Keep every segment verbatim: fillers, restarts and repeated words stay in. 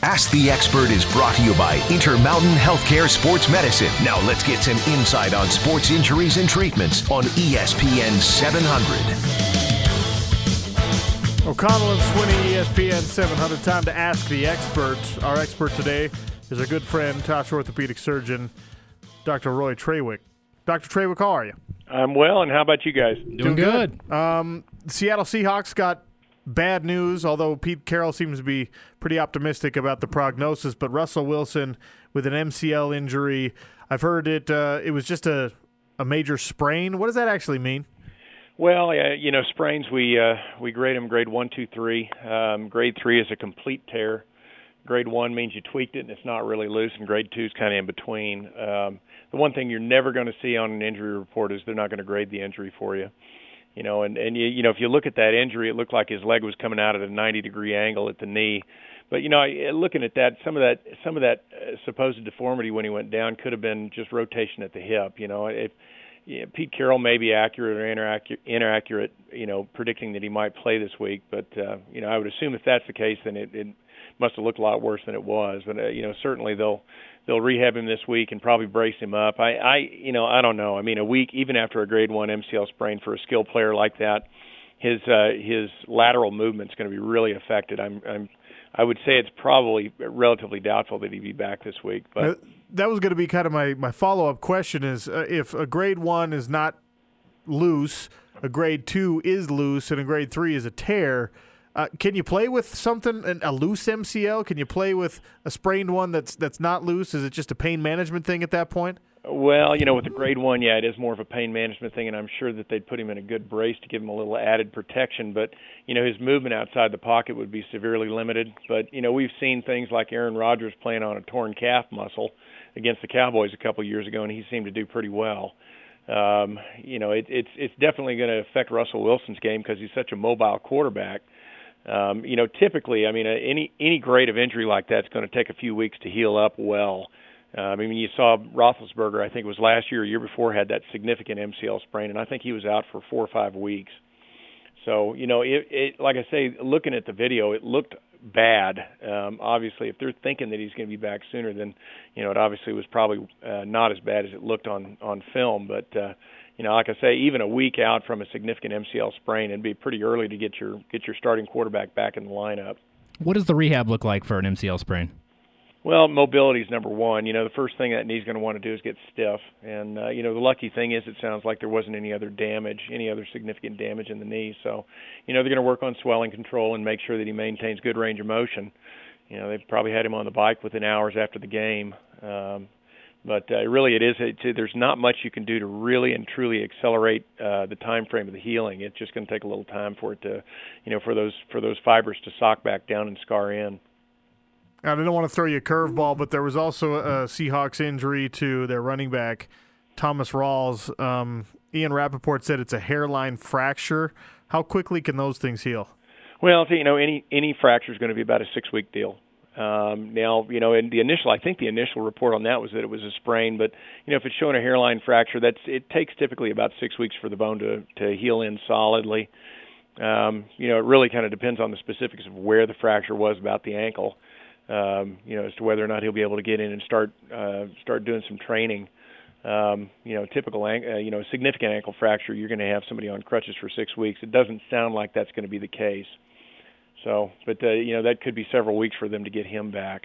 Ask the Expert is brought to you by Intermountain Healthcare Sports Medicine. Now let's get some insight on sports injuries and treatments on E S P N seven hundred. O'Connell and Swinney, E S P N seven hundred. Time to Ask the Expert. Our expert today is our good friend, Tosh orthopedic surgeon, Doctor Roy Trawick. Doctor Trawick, how are you? I'm well, and how about you guys? Doing, Doing good. good. Um, Seattle Seahawks got bad news, although Pete Carroll seems to be pretty optimistic about the prognosis. But Russell Wilson with an M C L injury, I've heard it. Uh, it was just a, a major sprain. What does that actually mean? Well, uh, you know, sprains, we uh, we grade them grade one, two, three. Um, grade three is a complete tear. Grade one means you tweaked it and it's not really loose, and grade two is kind of in between. Um, the one thing you're never going to see on an injury report is they're not going to grade the injury for you. You know, and, and you, you know, if you look at that injury, it looked like his leg was coming out at a ninety degree angle at the knee. But, you know, looking at that, some of that some of that uh, supposed deformity when he went down could have been just rotation at the hip. You know, if yeah, Pete Carroll may be accurate or inaccurate, inaccurate, you know, predicting that he might play this week. But, uh, you know, I would assume if that's the case, then it, it must have looked a lot worse than it was. But, uh, you know, certainly they'll they'll rehab him this week and probably brace him up. I, I, you know, I don't know. I mean, a week, even after a grade one M C L sprain for a skilled player like that, his uh, his lateral movement's going to be really affected. I'm, I'm, I would say it's probably relatively doubtful that he'd be back this week. But uh, that was going to be kind of my, my follow-up question is uh, if a grade one is not loose, a grade two is loose, and a grade three is a tear, Uh, can you play with something, an, a loose M C L? Can you play with a sprained one that's that's not loose? Is it just a pain management thing at that point? Well, you know, with the grade one, yeah, it is more of a pain management thing, and I'm sure that they'd put him in a good brace to give him a little added protection. But, you know, his movement outside the pocket would be severely limited. But, you know, we've seen things like Aaron Rodgers playing on a torn calf muscle against the Cowboys a couple years ago, and he seemed to do pretty well. Um, you know, it, it's it's definitely going to affect Russell Wilson's game because he's such a mobile quarterback. Um, you know, typically, I mean, uh, any any grade of injury like that's going to take a few weeks to heal up well. Uh, I mean, you saw Roethlisberger, I think it was last year or year before, had that significant M C L sprain, and I think he was out for four or five weeks. So, you know, it, it like I say, looking at the video, it looked bad. Um, obviously, if they're thinking that he's going to be back sooner, then, you know, it obviously was probably uh, not as bad as it looked on, on film. But, uh, you know, like I say, even a week out from a significant M C L sprain, it'd be pretty early to get your get your starting quarterback back in the lineup. What does the rehab look like for an M C L sprain? Well, mobility is number one. You know, the first thing that knee's going to want to do is get stiff. And, uh, you know, the lucky thing is it sounds like there wasn't any other damage, any other significant damage in the knee. So, you know, they're going to work on swelling control and make sure that he maintains good range of motion. You know, they've probably had him on the bike within hours after the game. Um, but uh, really it is, it, there's not much you can do to really and truly accelerate uh, the time frame of the healing. It's just going to take a little time for it to, you know, for those for those fibers to sock back down and scar in. I don't want to throw you a curveball, but there was also a Seahawks injury to their running back, Thomas Rawls. Um, Ian Rappaport said it's a hairline fracture. How quickly can those things heal? Well, you know, any any fracture is going to be about a six-week deal. Um, now, you know, in the initial, I think the initial report on that was that it was a sprain, but, you know, if it's showing a hairline fracture, that's it takes typically about six weeks for the bone to, to heal in solidly. Um, you know, it really kind of depends on the specifics of where the fracture was about the ankle. Um, you know, as to whether or not he'll be able to get in and start uh, start doing some training. Um, you know, typical, uh, you know, significant ankle fracture, you're going to have somebody on crutches for six weeks. It doesn't sound like that's going to be the case. So, but, uh, you know, that could be several weeks for them to get him back.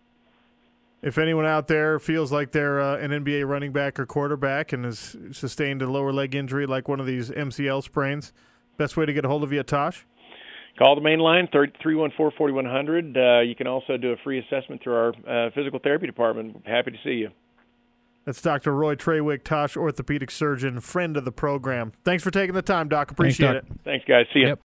If anyone out there feels like they're uh, an N B A running back or quarterback and has sustained a lower leg injury like one of these M C L sprains, best way to get a hold of you, Tosh? Call the main line, three one four, four one zero zero. Uh, you can also do a free assessment through our uh, physical therapy department. Happy to see you. That's Doctor Roy Trawick, Tosh orthopedic surgeon, friend of the program. Thanks for taking the time, Doc. Appreciate Thanks, Doc. it. Thanks, guys. See you. Yep.